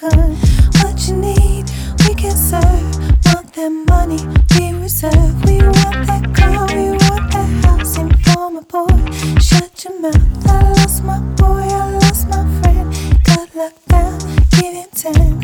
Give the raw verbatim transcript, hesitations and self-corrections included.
good. What you need, we can serve. Want that money, we reserve. We want that car, we want that house. Inform a boy, shut your mouth. I lost my boy, I lost my friend. Got locked down, give him ten.